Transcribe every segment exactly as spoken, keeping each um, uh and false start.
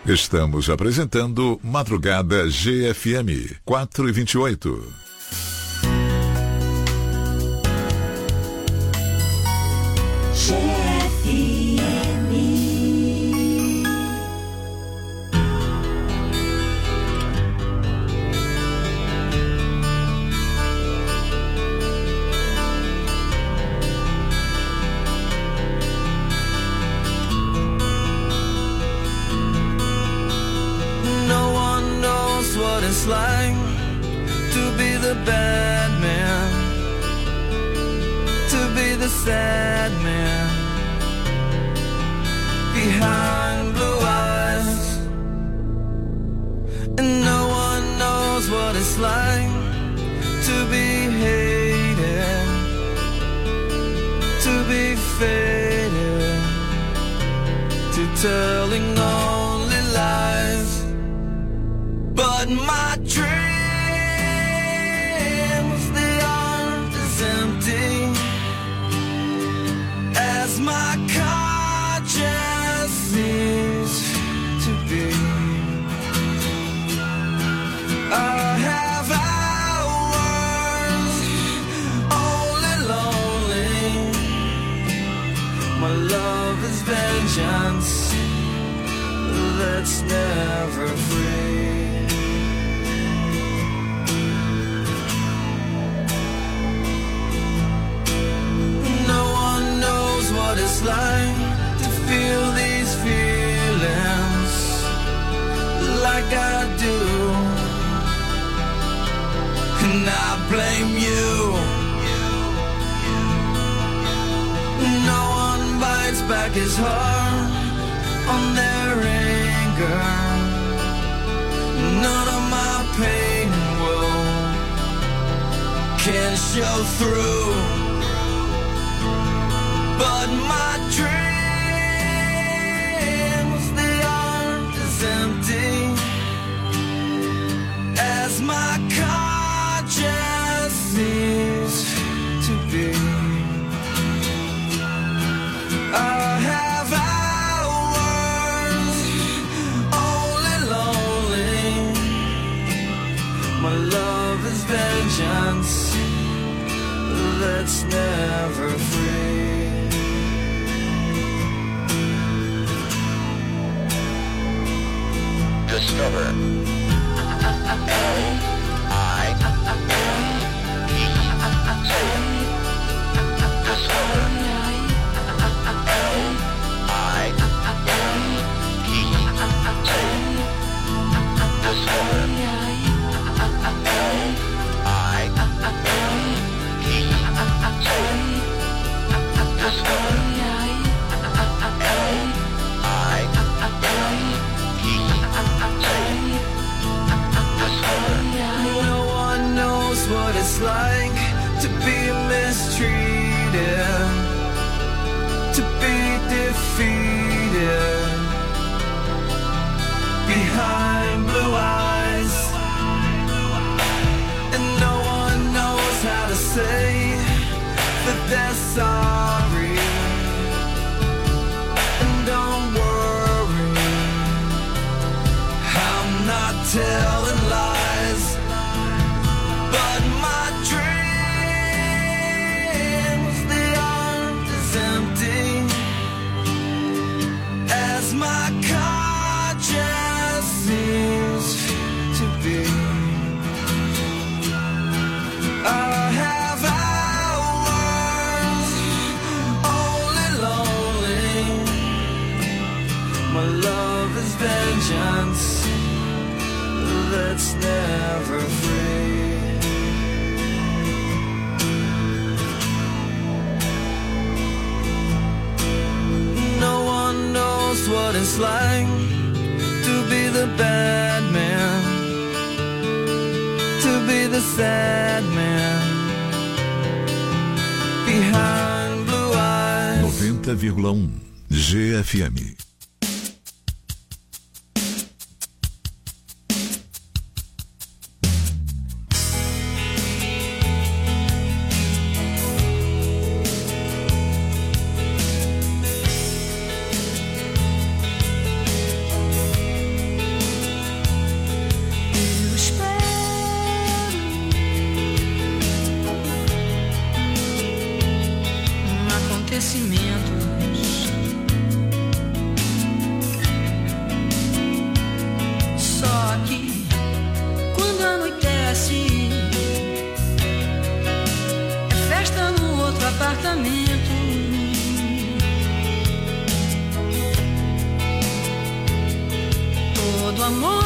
Estamos apresentando Madrugada G F M quatro e vinte e oito. G F M. No one knows what it's like to be the bad man, to be the sad man behind blue eyes. And no one knows what it's like to be hated, to be faded, to telling only lies. But my dreams, they aren't as empty as my conscience seems to be. I have hours only lonely. My love is vengeance that's never free. What it's like to feel these feelings like I do, and I blame you. No one bites back his heart on their anger. None of my pain and woe can show through. But my dreams, they aren't as empty as my conscience seems to be. I have hours only lonely. My love is vengeance that's never free. Discover L I N E Say it. Discover L I N E Say it. Discover L I N E Say it. Discover L I N E No one knows what it's like to be mistreated, to be defeated behind blue eyes. And no one knows how to say that they're sorry. And don't worry, I'm not telling lies. But my dreams, they aren't as empty as my conscience seems to be. I have hours only lonely. My love is vengeance that's never free. No one knows what it's like to be the bad man, to be the sad man behind blue eyes. noventa vírgula um G F M. acontecimentos. Só que quando anoitece é festa no outro apartamento. Todo amor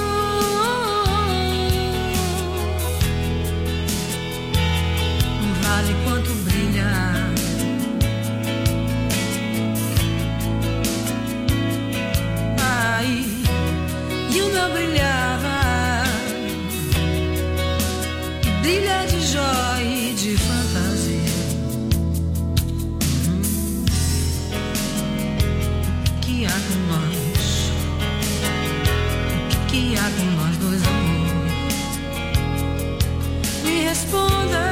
não vale quanto brilha. Ai, e o meu brilhava, e brilha de joia e de fantasia. Hum, que há com nós? Que há com nós dois, amor? Me responda.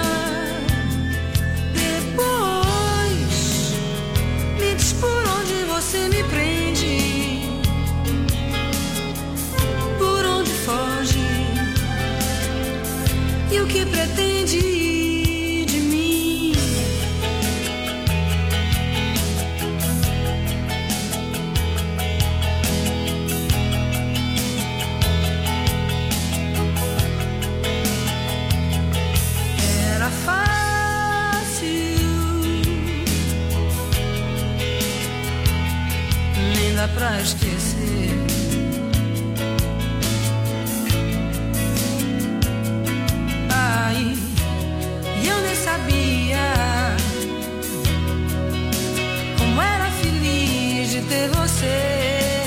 Depois me diz por onde você me prende, por onde foge e o que pretende de mim. Era fácil, nem dá pra esquecer. Ai, e eu nem sabia como era feliz de ter você.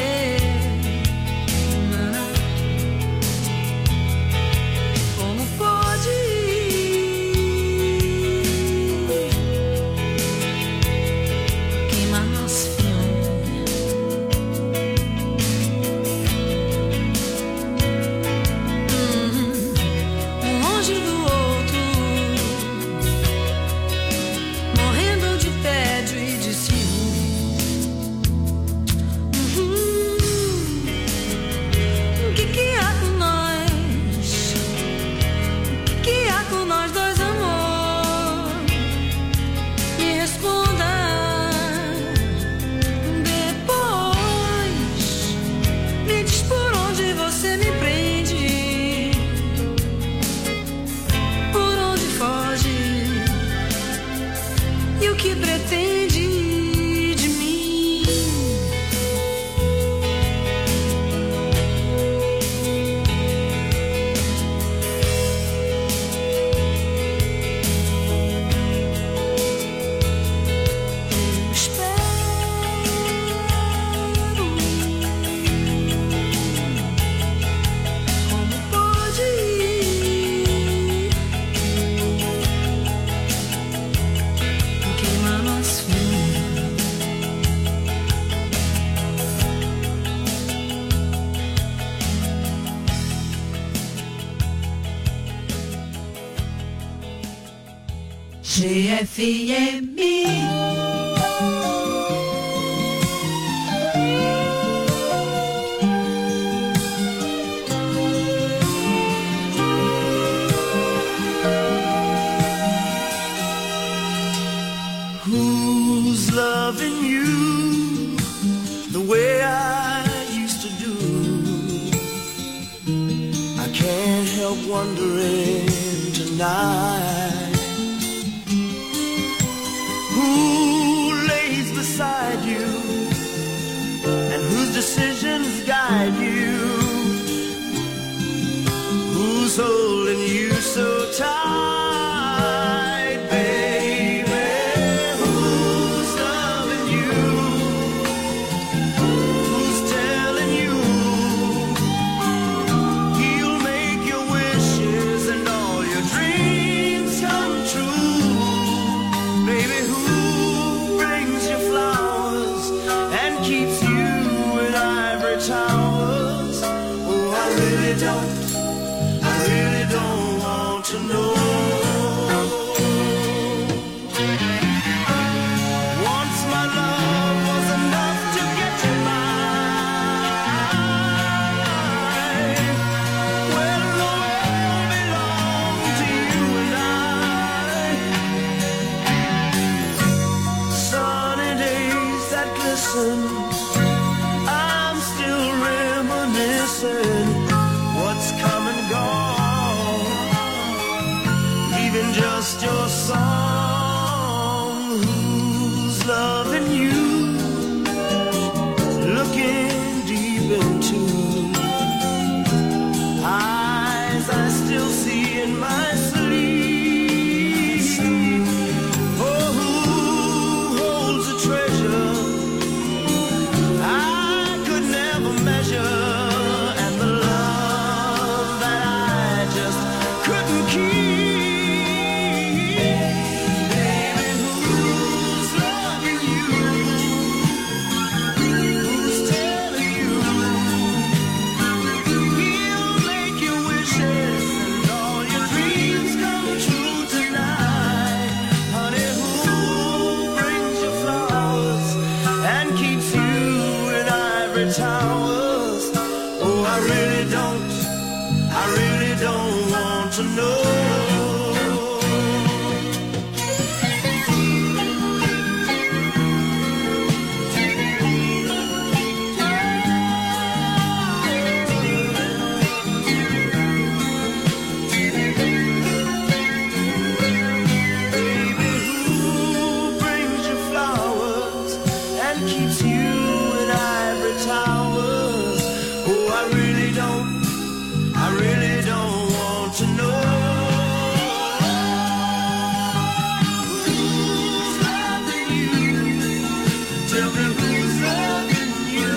Como pode queimar nosso filme? Uhum. Um longe do outro, morrendo de tédio e de ciúme. Uhum. O que que há com nós? O que há com nós dois, amor? Me responda. Depois me diz por onde você me prende, por onde foge e o que pretende de mim. Eu espero. Como pode queimar nosso filme? G F M. Who's loving you the way I used to do? I can't help wondering tonight. Who lays beside you and whose decisions guide you? Who's holding you so tight, baby? Who's loving you? Who's telling you he'll make your wishes and all your dreams come true? Baby, who brings you flowers and keeps you in ivory towers? Oh, I really don't, I really don't want to know. Once my love was enough to get you mine. Well, the world belonged to you and I. listen. I'm still reminiscing what's come and gone, leaving just your song. Who's loving you? Looking deep into eyes I still see in my sleep. Oh, who holds a treasure I could never measure, and the love that I just couldn't keep. Baby, who's loving you? Who's telling you he'll make your wishes and all your dreams come true tonight? Honey, who brings you flowers and keeps you in ivory towers? Oh, I really don't, I really don't want to know. Baby, who brings you flowers and keeps you in ivory towers? Oh, I really don't, I really don't want to know. Who's loving you? Tell me who's loving you?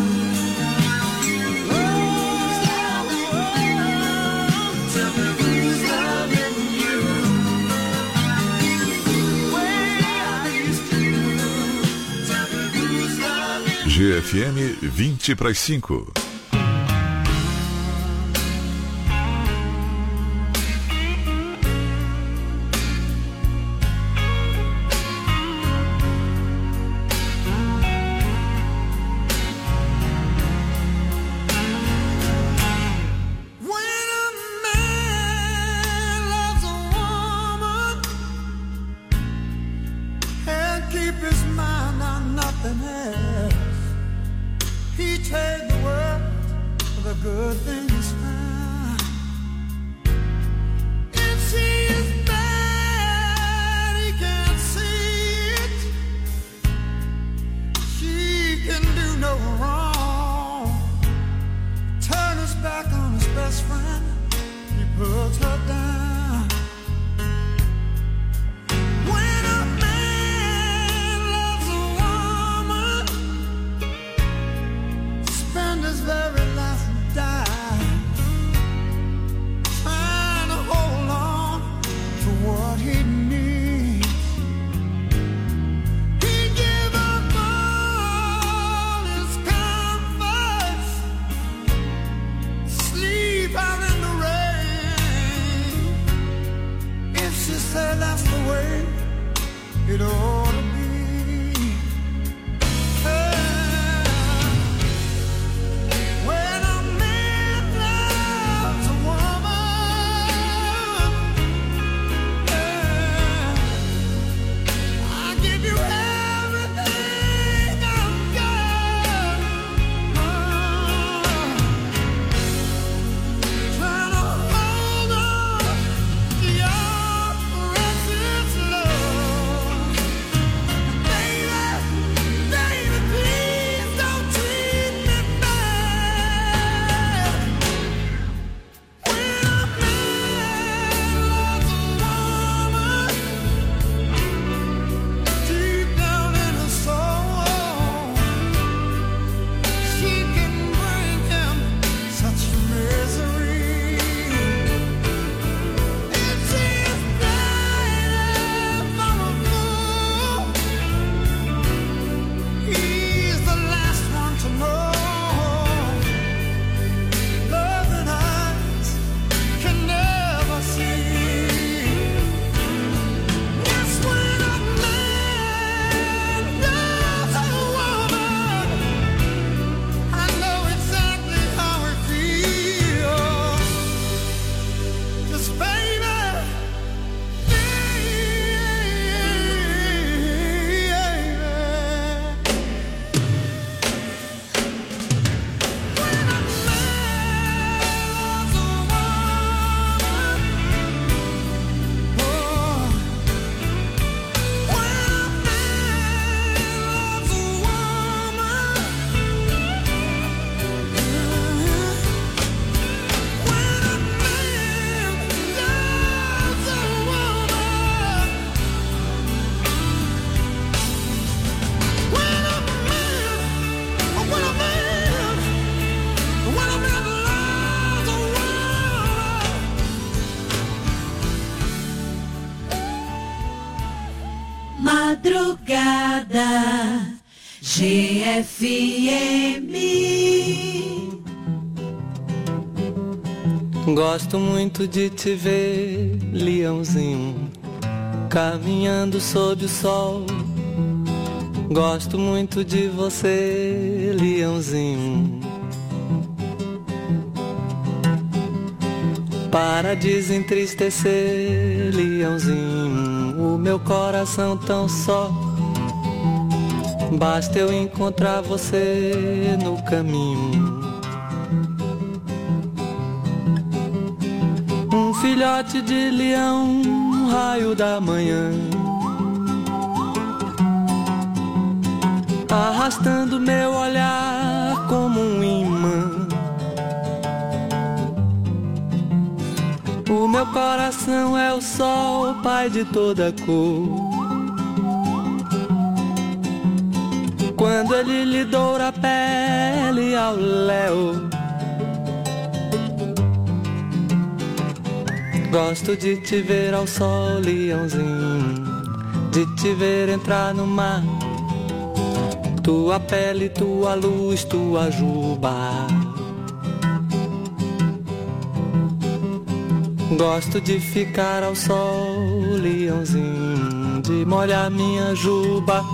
Who's loving you? Tell me who's loving you? Way I used to. Tell me who's loving G F M vinte para as cinco. When a man loves a woman and keep his mind on nothing else, he trade the world for the good things found. If she is bad, he can't see it. She can do no wrong. Turn his back on his best friend, he puts her down. When a man loves a woman, spend his very last dime. Madrugada G F M. Gosto muito de te ver, leãozinho, caminhando sob o sol. Gosto muito de você, leãozinho. Para desentristecer, leãozinho, o meu coração tão só. Basta eu encontrar você no caminho. Um filhote de leão, um raio da manhã, arrastando meu olhar como um imã. O meu coração é o sol, pai de toda cor. Quando ele lhe doura a pele ao léu, gosto de te ver ao sol, leãozinho, de te ver entrar no mar. Tua pele, tua luz, tua juba. Gosto de ficar ao sol, leãozinho, de molhar minha juba,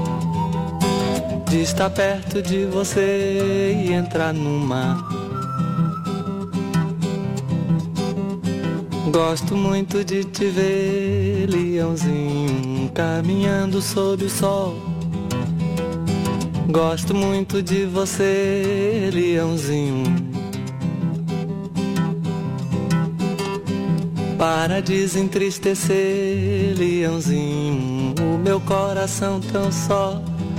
de estar perto de você e entrar no mar. Gosto muito de te ver, leãozinho, caminhando sob o sol. Gosto muito de você, leãozinho. Para desentristecer, leãozinho, o meu coração tão só.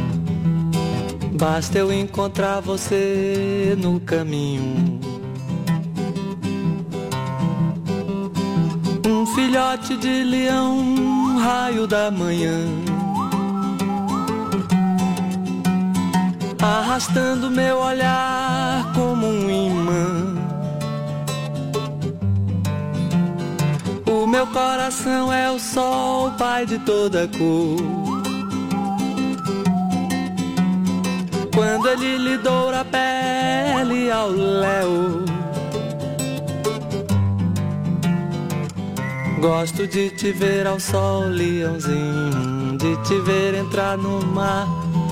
Basta eu encontrar você no caminho. Um filhote de leão, um raio da manhã, arrastando meu olhar como um imã. O meu coração é o sol, pai de toda cor. Quando ele lhe doura a pele ao léu, gosto de te ver ao sol, leãozinho, de te ver entrar no mar.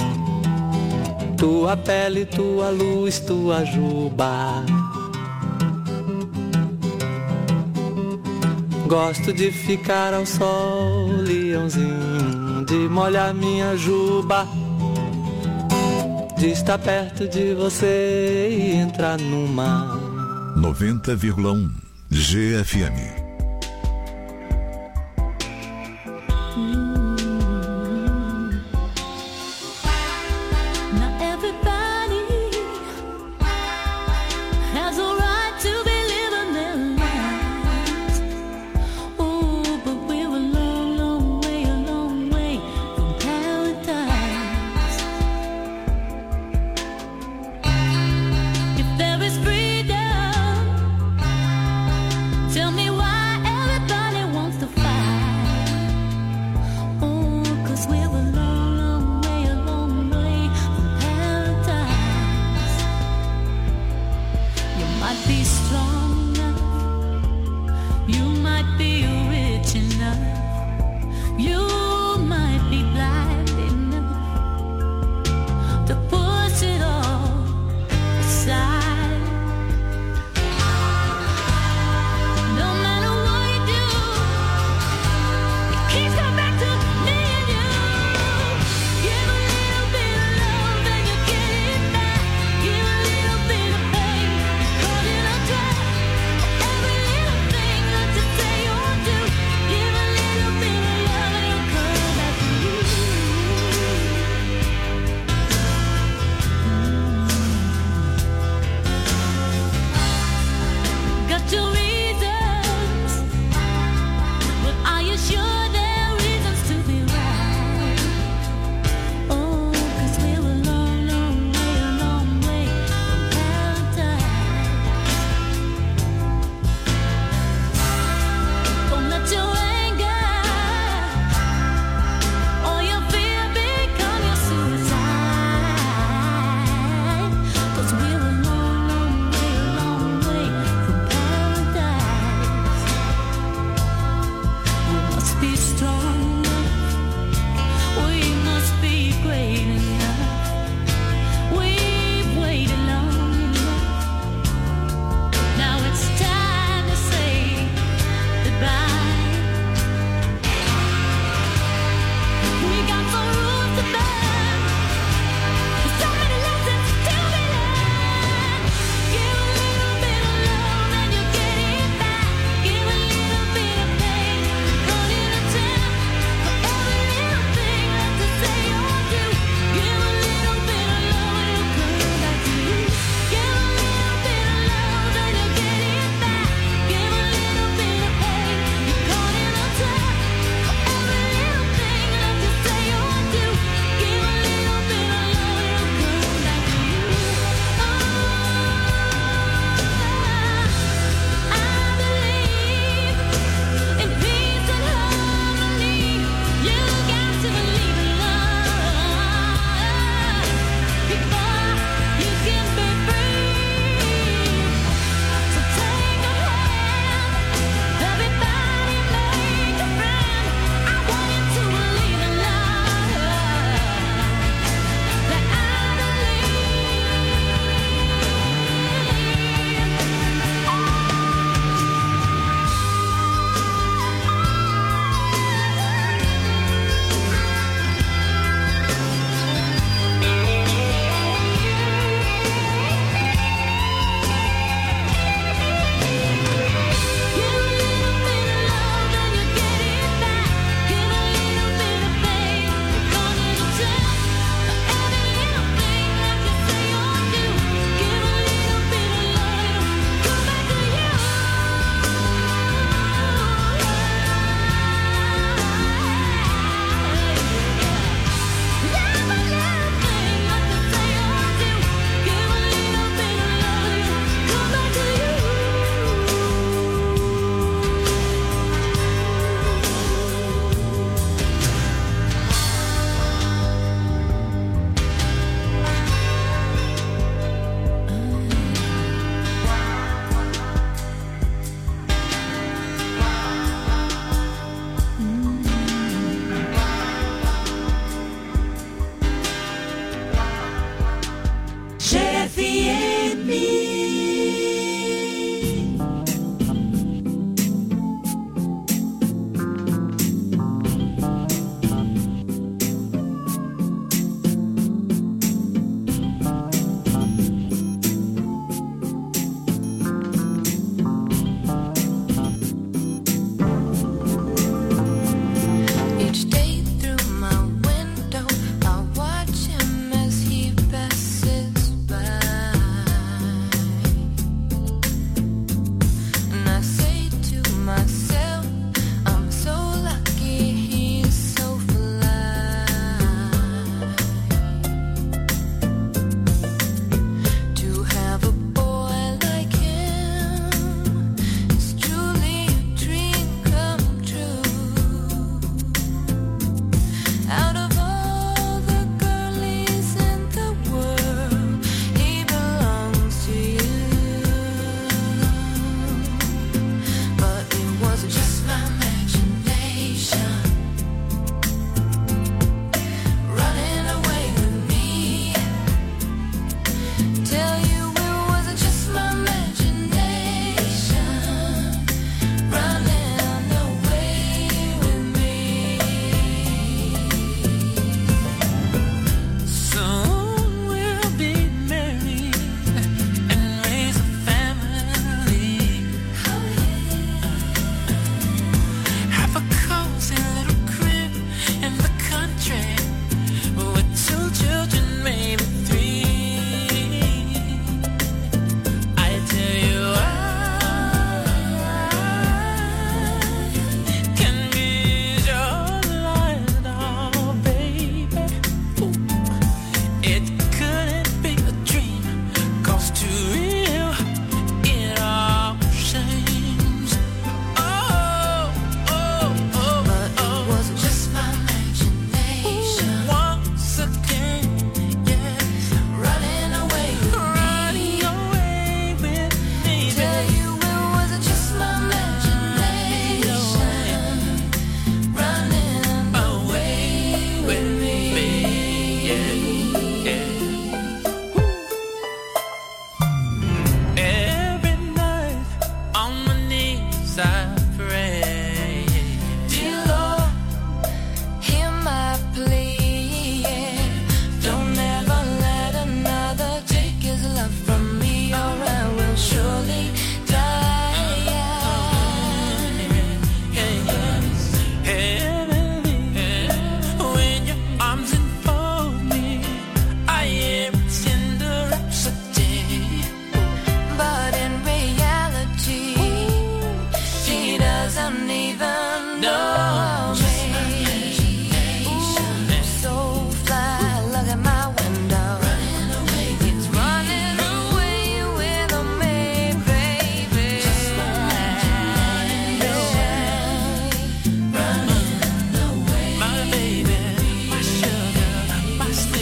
Tua pele, tua luz, tua juba. Gosto de ficar ao sol, leãozinho, de molhar minha juba, de estar perto de você e entrar no mar. noventa vírgula um G F M. Tell me why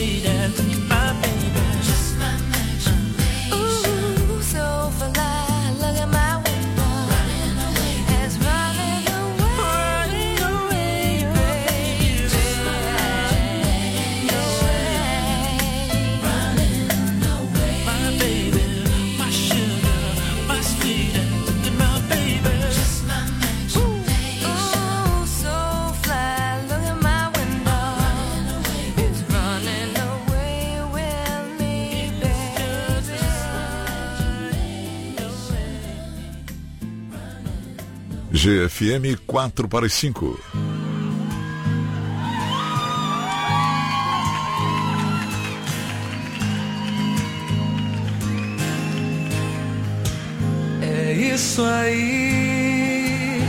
G F M quatro para as cinco. É isso aí,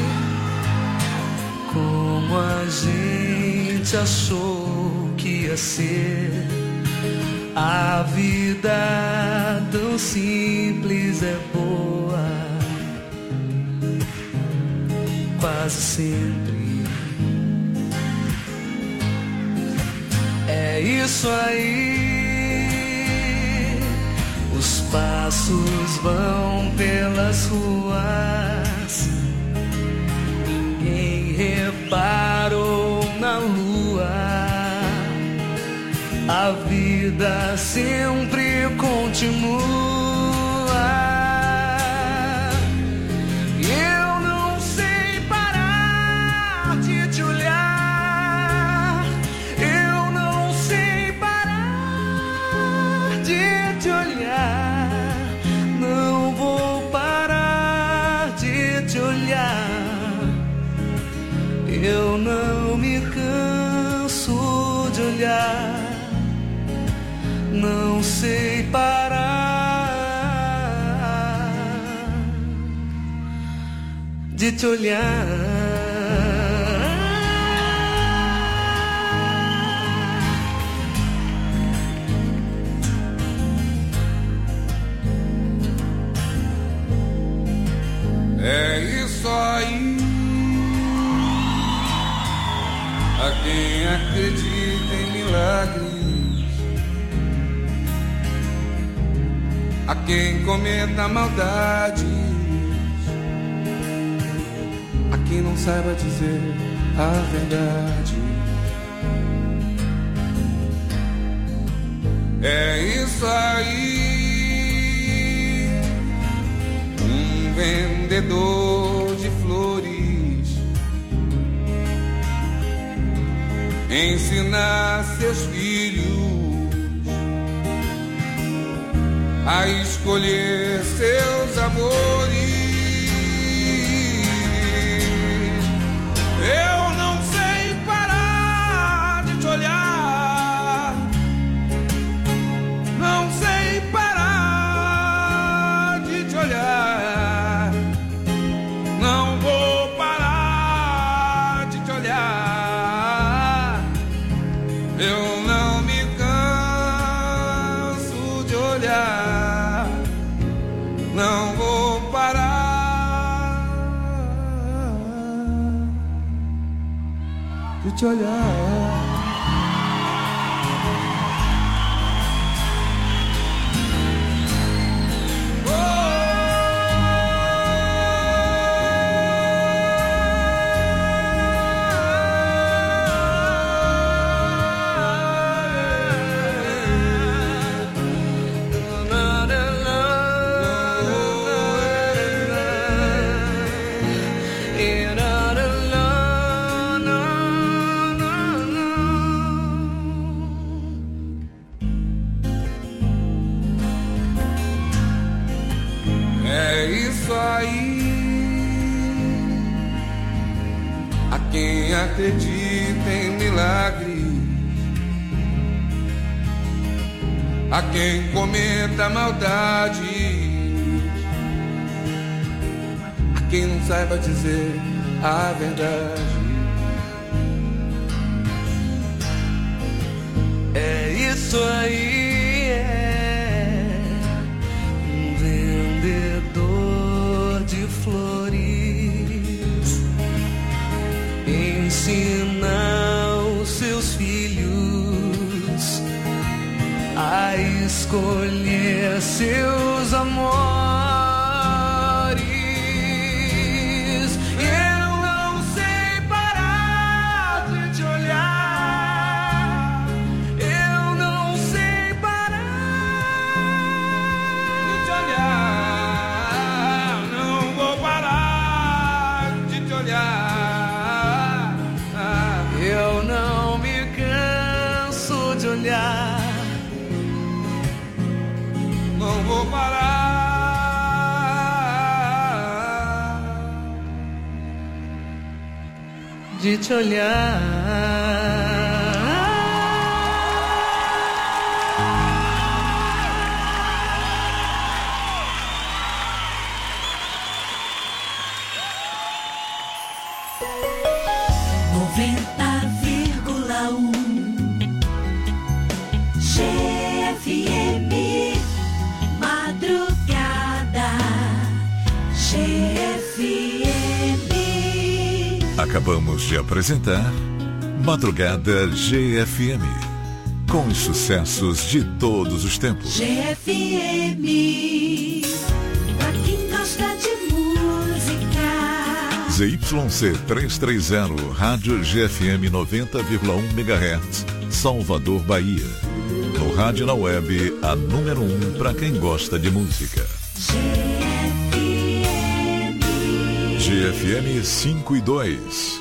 como a gente achou que ia ser. A vida tão simples é boa, quase sempre. É isso aí, os passos vão pelas ruas, ninguém reparou na lua. A vida sempre continua. Eu não me canso de olhar, não sei parar de te olhar. É isso aí. A quem acredita em milagres, a quem cometa maldades, a quem não saiba dizer a verdade. É isso aí, um vendedor de flores ensinar seus filhos a escolher seus amores. Eu não sei parar de te olhar, não sei parar de te olhar, não vou parar de te olhar. Eu não me canso de olhar, não vou parar de te olhar. É isso aí, a quem acredita em milagres, a quem cometa maldade, a quem não saiba dizer a verdade. É isso aí, é um vendedor de flores, ensina os seus filhos a escolher seus amores. Eu não sei parar de te olhar. Eu não sei parar de te olhar. Não vou parar de te olhar. Eu não me canso de olhar. Não vou parar de te olhar. noventa vírgula um G F M Madrugada G F M. Acabamos de apresentar Madrugada G F M, com os sucessos de todos os tempos. G F M, pra quem gosta de música. Z Y C trezentos e trinta, Rádio G F M noventa vírgula um megahertz, Salvador, Bahia. No rádio e na web, a número um para quem gosta de música. G F M. G F M cinco e dois.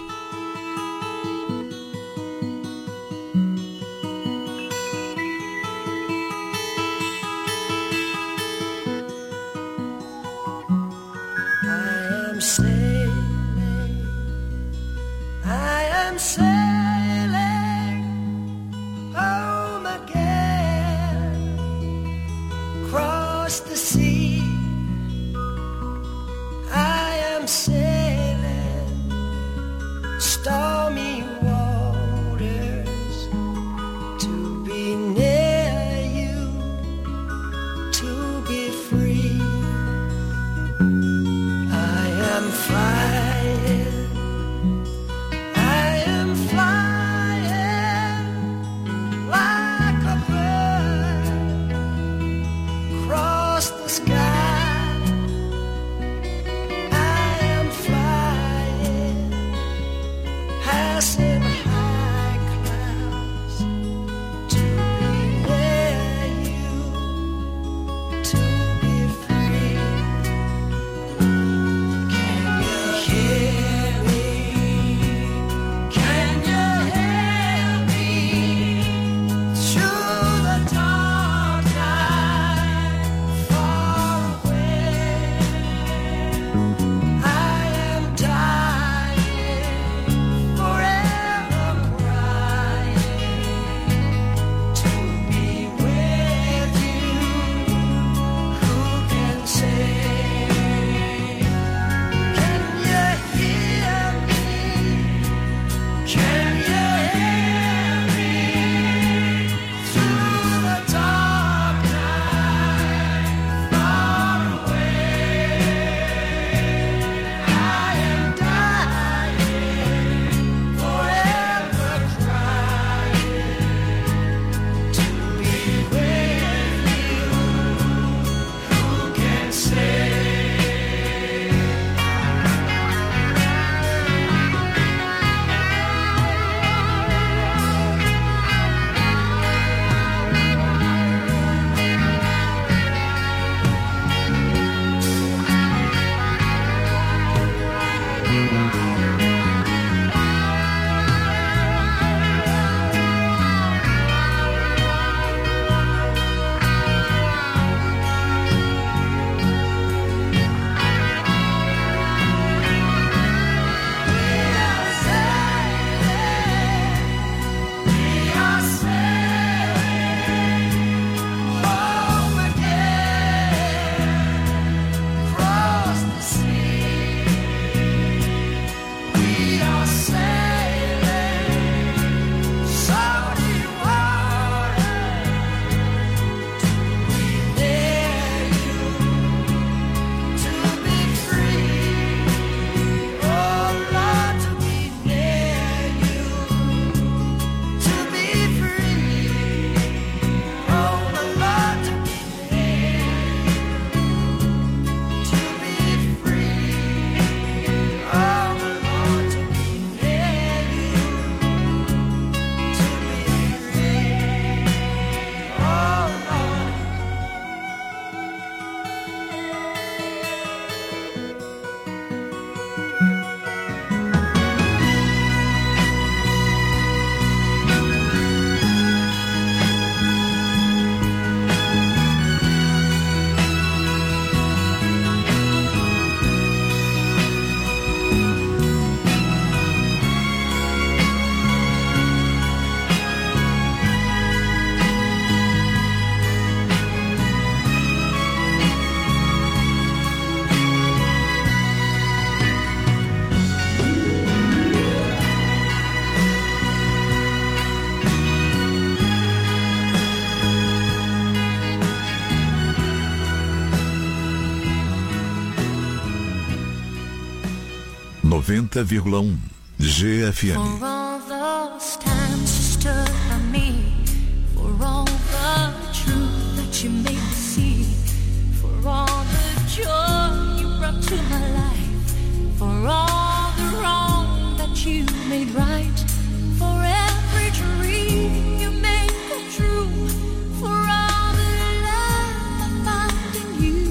noventa vírgula um G F M. For all those times you stood by me, for all the truth that you made me see, for all the joy you brought to my life, for all the wrong that you made right, for every dream you made come true, for all the love I found in you,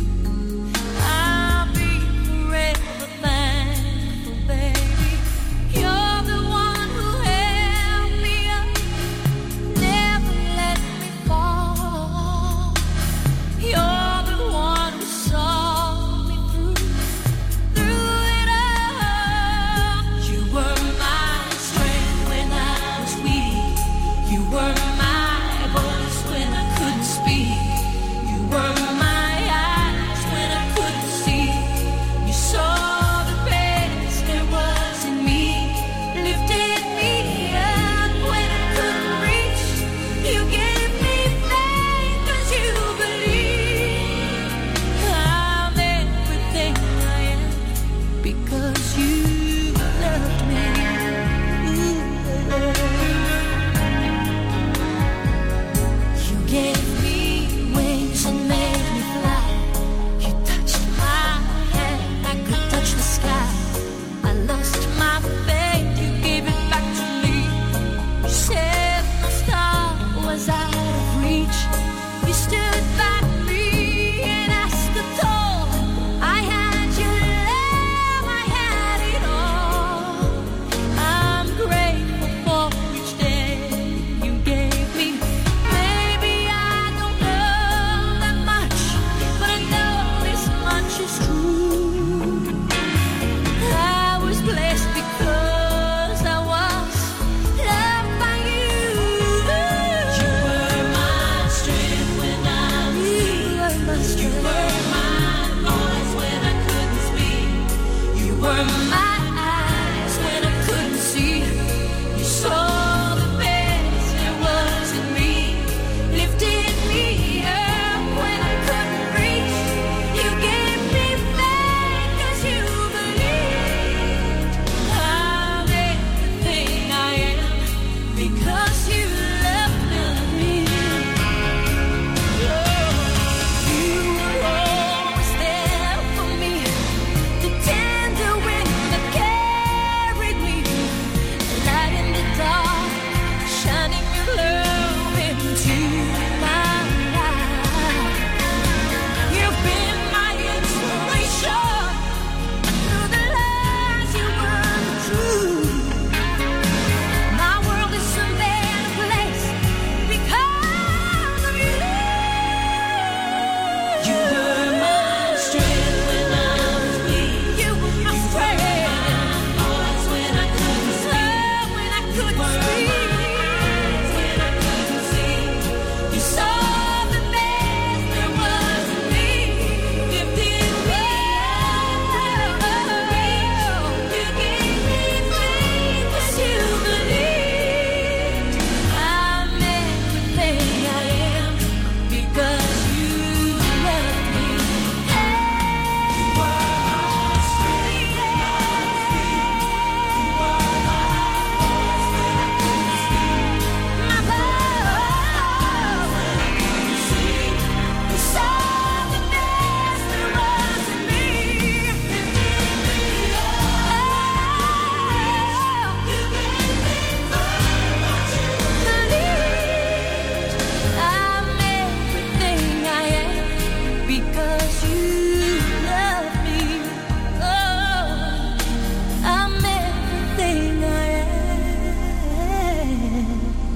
I'll be forever thankful, baby. You're the one who held me up, never let me fall. You're the one who saw me through, through it all. You were my strength when I was weak. You were my voice when I couldn't speak. You were my eyes when I couldn't see. You saw the best there was in me, lifted me up when I couldn't reach. You gave me faith 'cause you believed. I'm everything I am because you loved me. You gave me wings and made me fly. You touched my hand, I could touch the sky. I lost my faith, you gave it back to me. You said my star was out of reach. You stood by me and I stood tall. I had your love, I had it all. I'm grateful for each day you gave me. Maybe I don't know that much, but I know this much is true. I was blessed because I was loved by you. You were my strength when I was weak. You were my voice when I couldn't speak. You were my eyes when I couldn't see. You saw the best there was in me, lifted me up when I couldn't reach. You gave me faith 'cause you believed. I'm everything I am because you loved me. You were always there for me, the tender wind that carried me, light in the dark, shining your love into my life. You've been my inspiration through the lies you were true. My world is a better place because of you. You were my strength when I was weak. You were my strength. Voice when I couldn't speak. When I couldn't speak. When I couldn't see. You saw the best there was in me. Lifted me up. You gave me faith 'cause you believed. I'm everything I am because you loved me. You were my strength when I was weak. You were my voice when I couldn't speak. My voice when I couldn't see. You saw the best there was in me. Lifted me up. You gave me faith 'cause you believed. I'm everything I am because you love me. Oh, I'm everything I am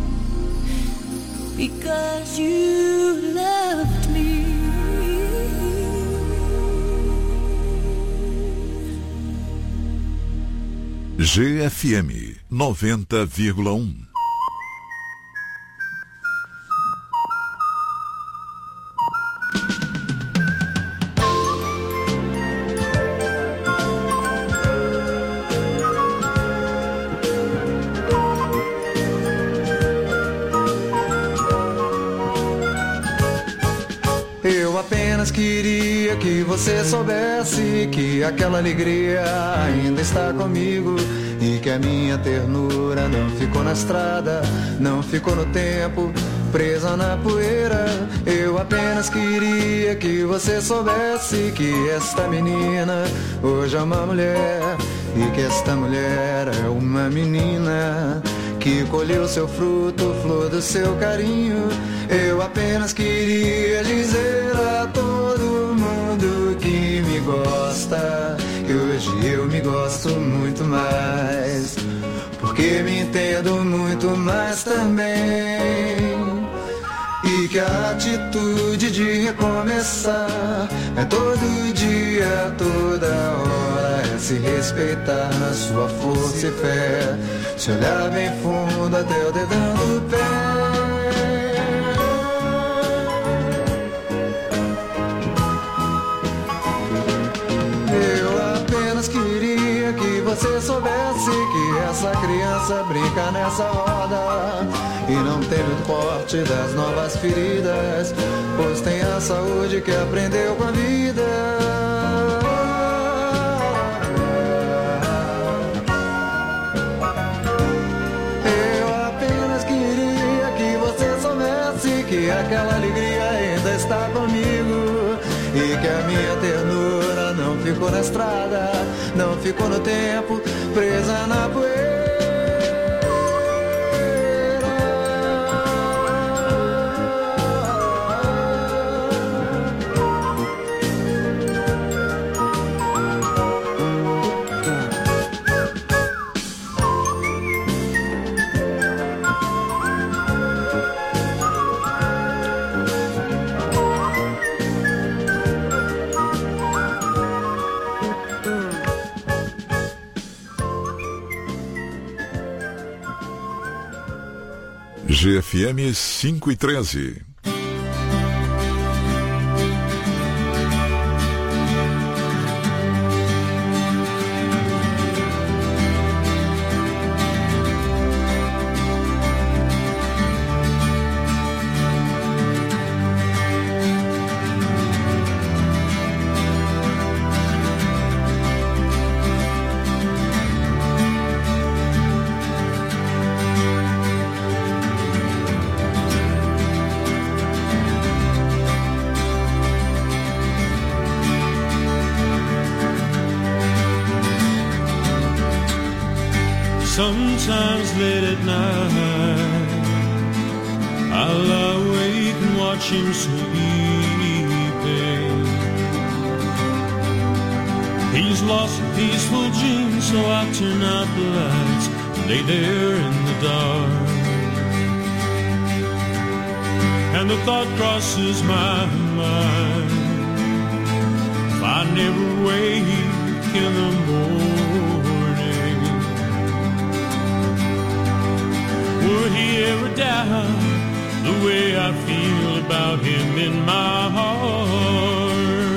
because you loved me. G F M noventa vírgula um. Eu apenas apenas queria que você soubesse que aquela alegria ainda está comigo e que a minha ternura não ficou na estrada, não ficou no tempo, presa na poeira. Eu apenas queria que você soubesse que esta menina hoje é uma mulher e que esta mulher é uma menina que colheu seu fruto, flor do seu carinho. Eu apenas queria dizer a todo mundo que me gosta, que hoje eu me gosto muito mais, porque me entendo muito mais também. E que a atitude de recomeçar é todo dia, toda hora, é se respeitar na sua força e fé, se olhar bem fundo até o dedão do pé. Você soubesse que essa criança brinca nessa roda e não tem o corte das novas feridas, pois tem a saúde que aprendeu com a vida. Eu apenas queria que você soubesse que aquela alegria ainda está comigo e que a minha ternura não ficou na estrada, não ficou no tempo, presa na poeira. G F M cinco e treze. Sometimes late at night I'll lie awake and watch him sleeping. He's lost a peaceful dream, so I turn out the lights, lay there in the dark, and the thought crosses my mind, if I never wake in the morning, would he ever doubt the way I feel about him in my heart?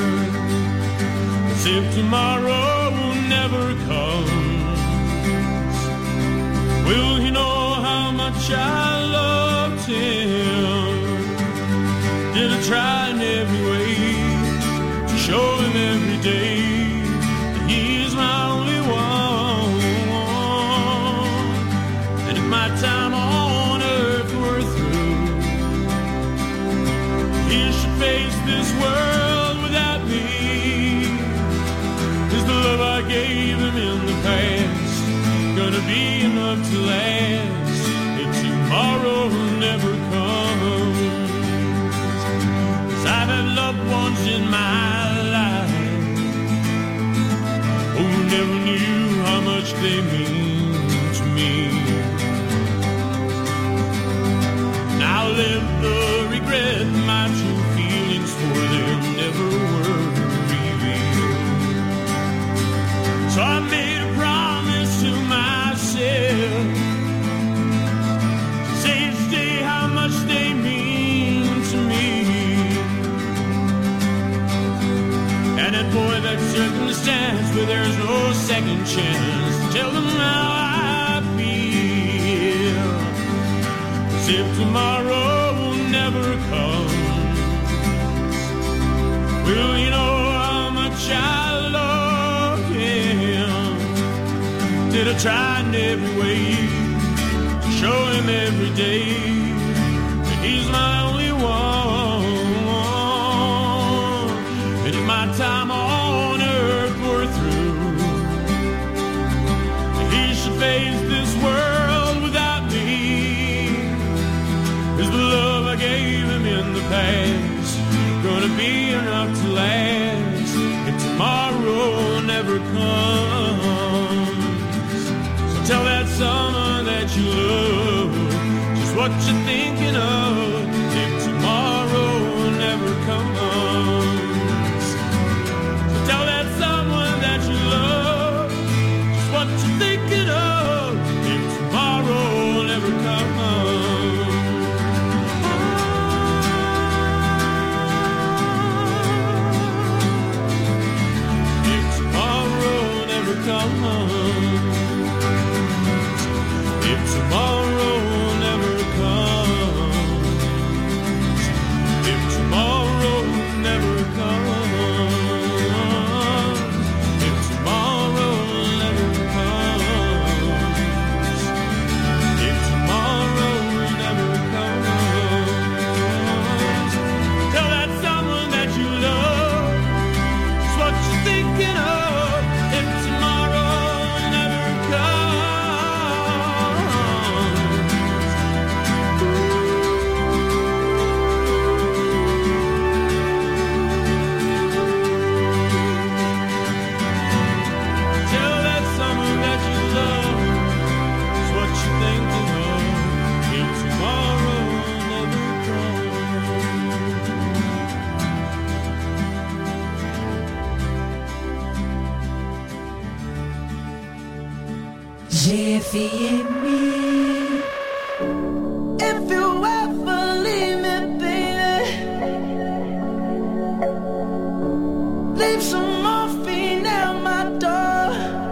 As if tomorrow never comes, will he know how much I loved him? Did I try in every way to show him every day that he's my only one, and if my time on earth were through, he should face this world without me. Is the love I gave him in the past gonna be enough to last if tomorrow never comes? 'Cause I've had loved ones in my life who never knew how much they mean to me. Now live the regret my true feelings for them never were revealed. So I made a promise to myself, say each day how much they mean to me. And that boy, that circumstance where there's no second chance, tell them how I feel. As if tomorrow never comes, Well, you know how much I love him. Did I try in every way to show him every day that he's my only one? And if my time on earth were through, he should face this world without me. Is the love I gave him in the past gonna be enough to last if tomorrow never comes? So tell that someone that you love just what you're thinking of if tomorrow never comes. So tell that someone that you love just what you're thinking of if tomorrow never comes. If tomorrow never comes, if tomorrow never comes, if tomorrow never comes, if tomorrow never comes, tell that someone that you love just what you're thinking of. G F E M. If you ever leave me, baby, leave some morphine at my door.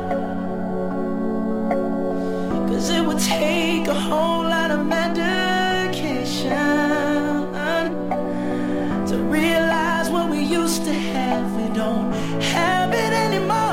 Cause it would take a whole lot of medication to realize what we used to have, we don't have it anymore.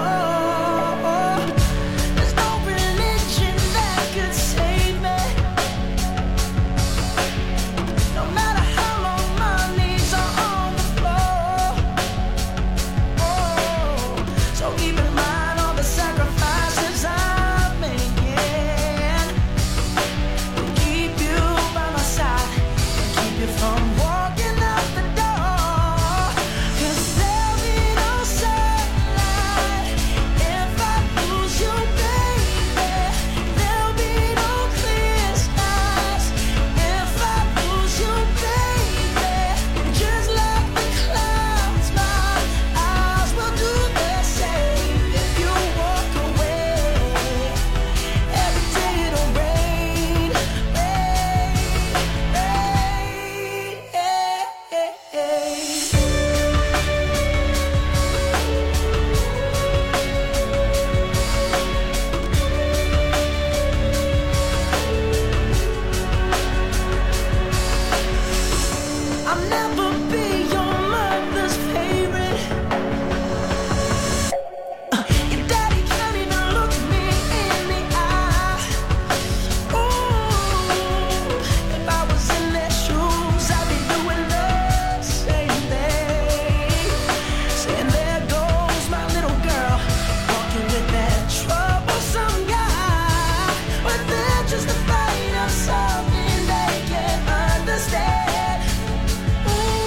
Just a fight of something they can understand. Ooh.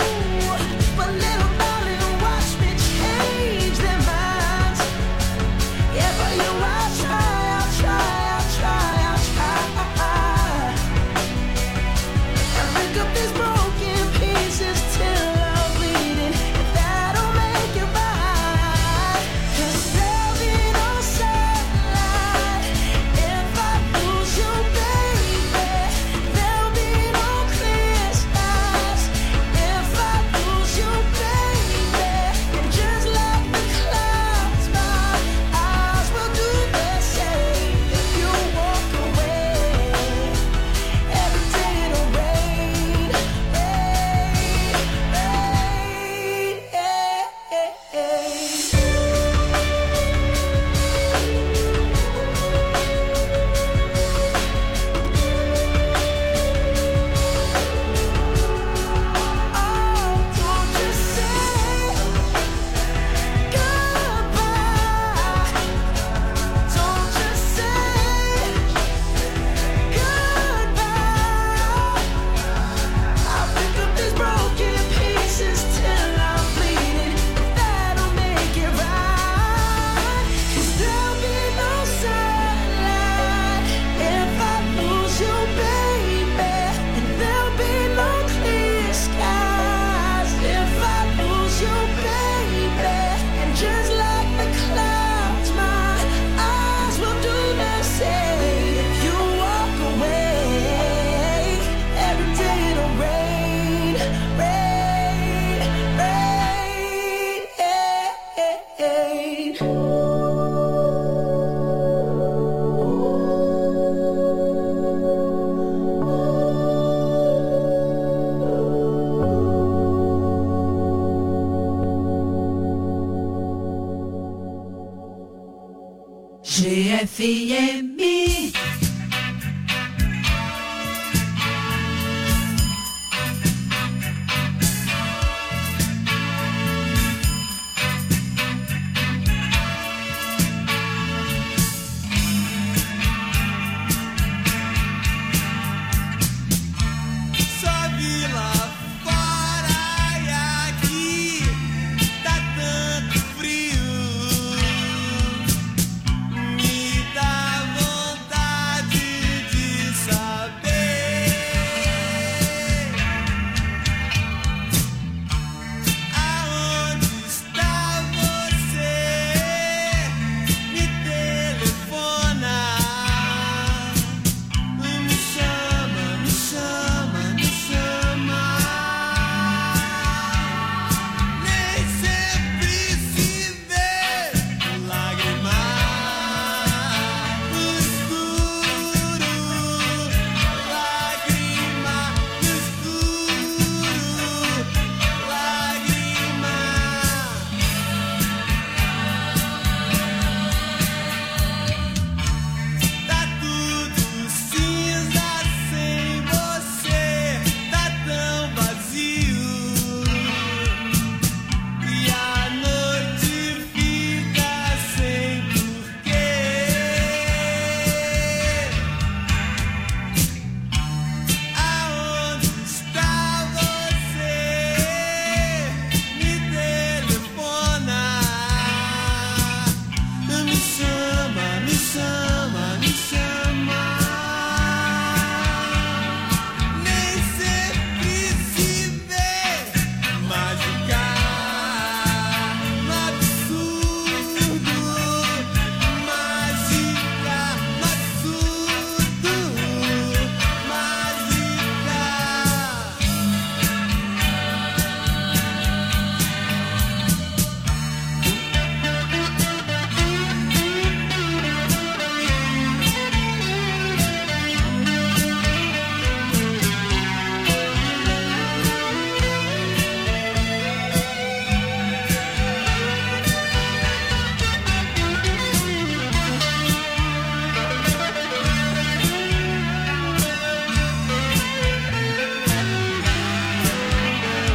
F M.